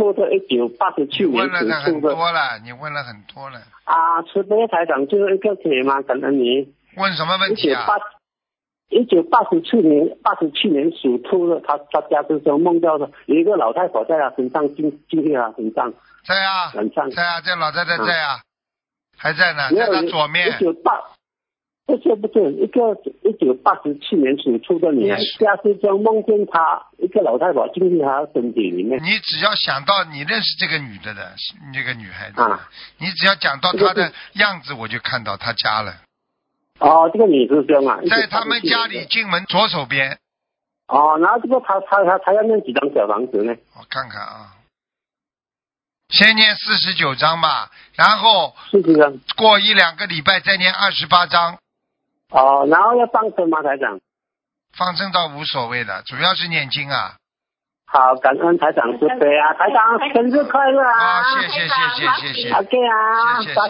出的1987年属问了很兔的。 多了，你问了很多了。 啊，慈悲台长最后一个可以吗？感恩你。 问什么问题啊 ？1987年属兔的，他家是说梦到的有一个老太婆在他身上进去他身上。 在啊， 晚上在啊，这老太太在啊，还在呢，在他左面。 不是1987年属兔的女孩，家是中梦见她一个老太婆进去她身体里面。 你只要想到你认识这个女的这个女孩子你只要讲到她的样子，我就看到她家了。 哦，这个女师兄啊， 在他们家里进门左手边。 哦，然后这个他要念几张小房子呢？ 我看看啊，先念49章吧，然后 40张， 过1-2个礼拜再念28章。 哦，然后要放生吗，台长？ 放生倒无所谓的，主要是念经啊。 好，感恩台长慈悲啊，台长生日快乐啊！ 谢谢。 OK 啊， 谢谢。